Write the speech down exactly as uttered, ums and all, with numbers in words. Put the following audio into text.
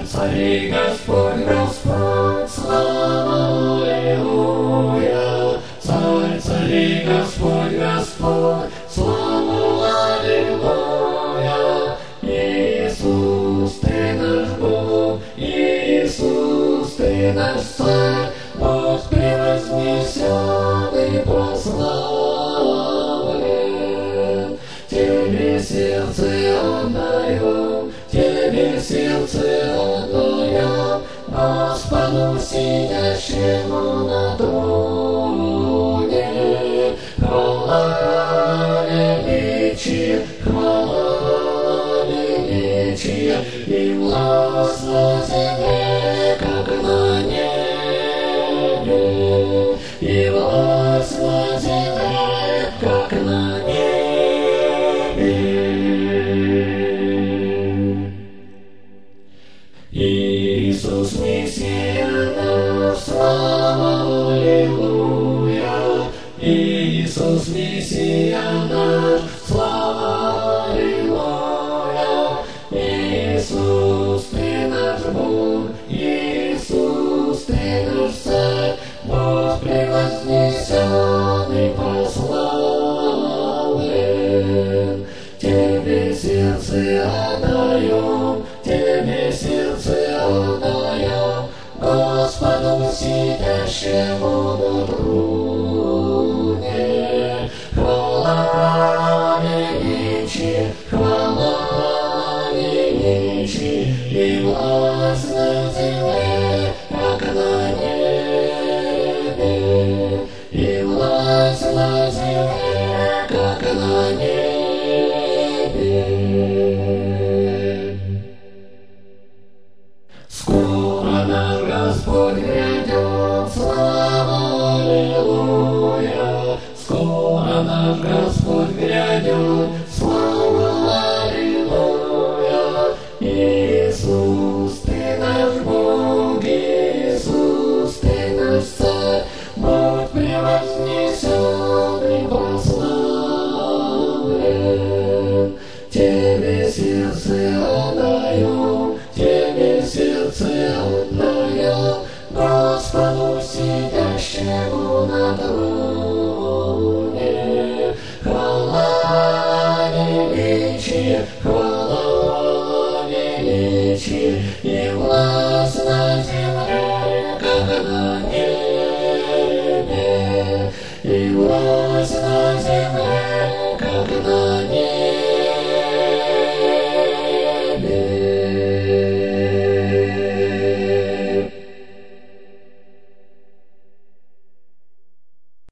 Царь Господь, Господь, слава, аллилуйя. Царь, царь Господь, Господь, слава, аллилуйя. Иисус, Ты наш Бог, Иисус, Ты наш Царь, Бог превознесен и прославлен. Тебе сердце отдаем, Тебе сердце отдаем, Господу, сидящему на троне. Хвала, хвала, величие, хвала, величие, и власть на земле, как на небе, и власть на земле, как на небе. Иисус Мессия наш, слава, аллилуйя. Иисус Мессия наш, слава, аллилуйя. Иисус, Ты наш Бог, Иисус, Ты наш Царь, Бог превознесен и прославлен. Тебе сердце отдаем, Тебе сердце отдаем, Господу, сидящему на троне. Хвала, хвала, величие, хвала, величие, и власть на земле, как на небе, и власть на земле, как на небе. Скоро наш Господь грядет, слава, аллилуйя. Скоро наш Господь грядет, слава, аллилуйя. Иисус, Ты наш Бог, Иисус, Ты наш Царь, Бог превознесен и прославлен. Тебе сердце отдаем, Тебе сердце отдаем, Господу, сидящему на троне. Хвала, величие, хвала, величие, и власть